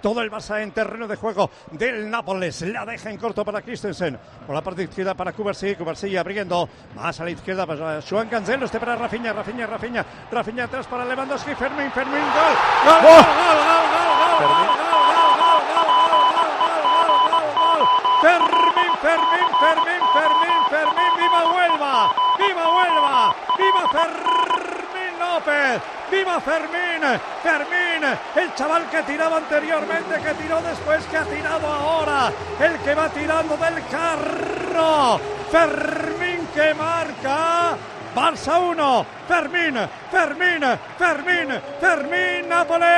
todo el Barça en terreno de juego del Nápoles. La deja en corto para Christensen, por la parte izquierda para Cubarsí abriendo más a la izquierda para Joan Cancelo, para Rafinha atrás para Lewandowski, Fermín, gol, Fermín, viva Huelva, viva Fermín López, viva Fermín, el chaval que tiraba anteriormente, que tiró después, que ha tirado ahora, el que va tirando del carro, Fermín que marca. Barça 1, Fermín, Nápoles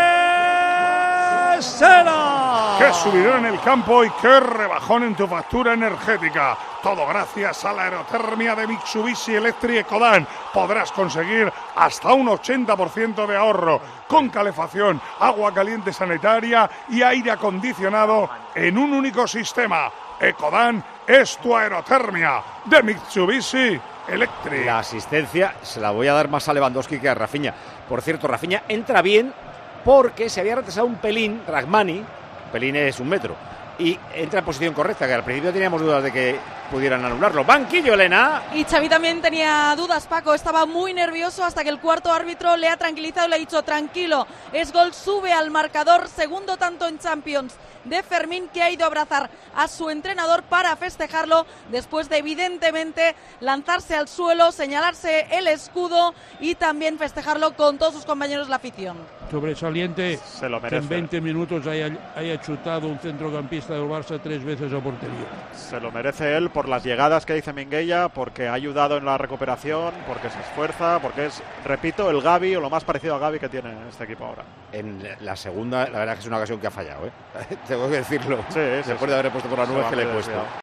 0. ¡Qué subidón en el campo y qué rebajón en tu factura energética! Todo gracias a la aerotermia de Mitsubishi Electric Ecodan. Podrás conseguir hasta un 80% de ahorro con calefacción, agua caliente sanitaria y aire acondicionado en un único sistema. Ecodan es tu aerotermia de Mitsubishi Electric. La asistencia se la voy a dar más a Lewandowski que a Rafinha. Por cierto, Rafinha entra bien porque se había retrasado un pelín, Rachmani, pelín es 1 metro, y entra en posición correcta, que al principio teníamos dudas de que pudieran anularlo. Banquillo, Elena. Y Xavi también tenía dudas, Paco, estaba muy nervioso hasta que el cuarto árbitro le ha tranquilizado y le ha dicho tranquilo, es gol, sube al marcador, segundo tanto en Champions de Fermín, que ha ido a abrazar a su entrenador para festejarlo después de evidentemente lanzarse al suelo, señalarse el escudo y también festejarlo con todos sus compañeros de la afición. Sobresaliente, se lo merece. que en 20 minutos haya chutado un centrocampista del Barça 3 veces a portería. Se lo merece él por las llegadas que dice Minguella, porque ha ayudado en la recuperación, porque se esfuerza, porque es, repito, el Gavi o lo más parecido a Gavi que tiene este equipo ahora. En la segunda, la verdad es que es una ocasión que ha fallado, ¿eh? Tengo que decirlo. Sí, después de haber puesto por las nubes que le he puesto.